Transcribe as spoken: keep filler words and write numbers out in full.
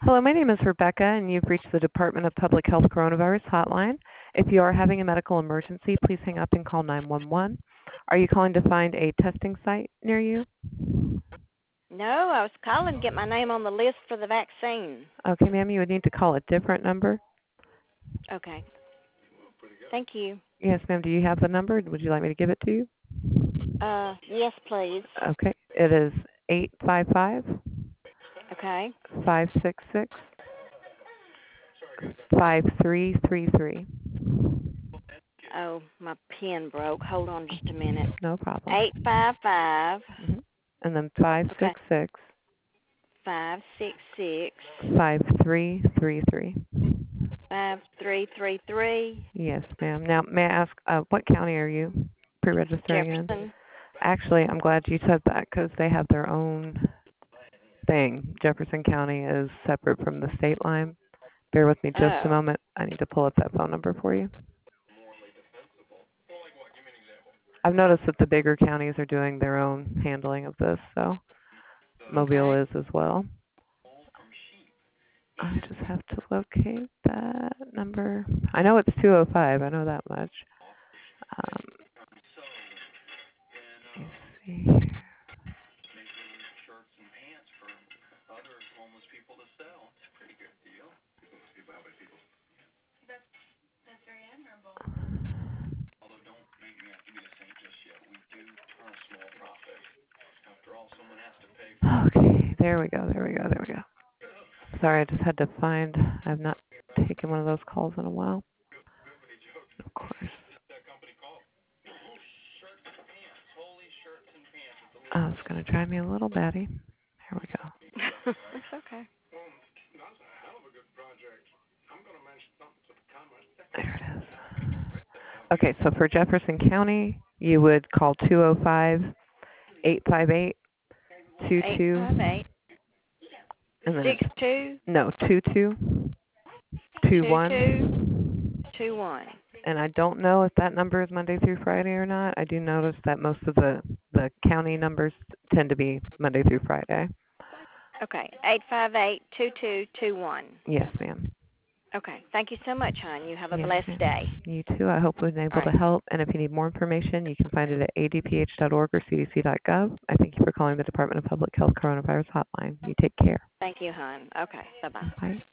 Hello, my name is Rebecca, and you've reached the Department of Public Health Coronavirus Hotline. If you are having a medical emergency, please hang up and call nine one one. Are you calling to find a testing site near you? No, I was calling to get my name on the list for the vaccine. Okay, ma'am, you would need to call a different number. Okay. Thank you. Yes, ma'am, do you have the number? Would you like me to give it to you? Uh, yes, please. Okay, it is eight five five, Okay. five six six, five three three three. Oh, my pen broke. Hold on just a minute. No problem. Eight five five. Mm-hmm. And then five six six, five six six, five three three three. five three three three. Yes, ma'am. Now, may I ask, uh, what county are you pre-registering in? Jefferson. Actually, I'm glad you said that because they have their own thing. Jefferson County is separate from the state line. Bear with me just a Oh. moment. I need to pull up that phone number for you. I've noticed that the bigger counties are doing their own handling of this, so Mobile Okay. is as well. I just have to locate that number. I know it's two oh five. I know that much. Um, let me see here. Okay, there we go, there we go, there we go. Sorry, I just had to find, I've not taken one of those calls in a while. Of course. Oh, it's going to drive me a little batty. Here we go. It's okay. There it is. Okay, so for Jefferson County, you would call two oh five, eight five eight, two two. eight five eight, And then six it's, two, no, two two, two two one. two, two one. And I don't know if that number is Monday through Friday or not. I do notice that most of the, the county numbers tend to be Monday through Friday. Okay. Eight five eight, two two two one. Yes, ma'am. Okay. Thank you so much, hon. You have a Yes, blessed ma'am. day. You too. I hope we've been able All to right. help. And if you need more information, you can find it at a d p h dot org or c d c dot gov. I thank you for calling the Department of Public Health Coronavirus Hotline. You take care. Thank you, hon. Okay. Bye-bye. Bye.